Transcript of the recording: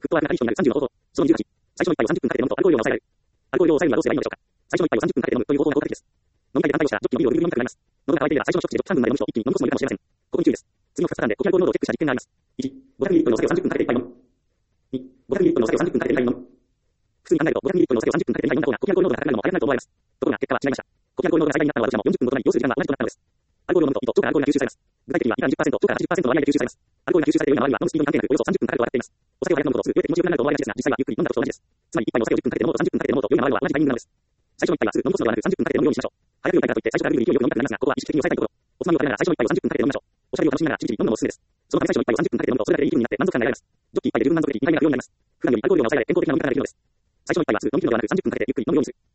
沸騰アルコールが対比となる30の方法。その28。最初の一杯を30分かけて飲むとアルコール量を抑えられる。アルコール量を抑えるにはどうすればいいのでしょうか。最初の一杯を30分かけて飲むという方法が効果的です。飲み会で乾杯をしたジョッキのビールをぐるぐる飲みたくなります。喉が渇いていれば最初の一口でジョッキ3分まで飲む人を一気に飲むこともいるかもしれません。ここに注意です。次の2日間で呼気アルコール濃度をチェックした実験があります。1、500ml のお酒を30分かけて一杯飲む。2、500ml のお酒を30分かけて一杯飲む。普通に考えると 500ml のお酒を30分かけて一杯飲んだ方が呼気アルコール濃度が高くなるのも早くなると思われます。ところが結果は違いました。呼気アルコール濃度が最大になったのはどちらも40分ごとなり要する時間が同じとなったのです。アルコールを飲むと胃と腸からアルコールが吸収されます。具体的には胃から20%、腸から80%の割合で吸収されます。アルコールが吸収されているのは飲むスピードに関係なくおよそ30分かかると分かっています。お酒を早く飲むとすぐ酔えて気持ちよくなると思われがちですが、実際はゆっくり飲んだことと同じです。つまり一杯のお酒を10分かけて飲もうと30分かけて飲もうと酔いが回るのは同じタイミングなのです。最初の一杯はすぐ飲むことではなく30分かけて飲むようにしましょう。早く酔いたいからといって最初からぐるぐる勢いよく飲みたくなりますが、ここは意識的に抑えたいところ。おつまみを食べながら最初の一杯を30分かけて飲みましょう。おしゃべりを楽しみながらじりじり飲むのもおすすめです。そのため最初の一杯を30分かけて飲むとそれだけでいい気分になって満足感が得られます。ジョッキ一杯で十分満足でき2杯目が不要になります。普段よりアルコール量が抑えられ健康的な飲み方ができるのです。最初の一杯はすぐ飲み切るのではなく30分かけてゆっくり飲むようにする。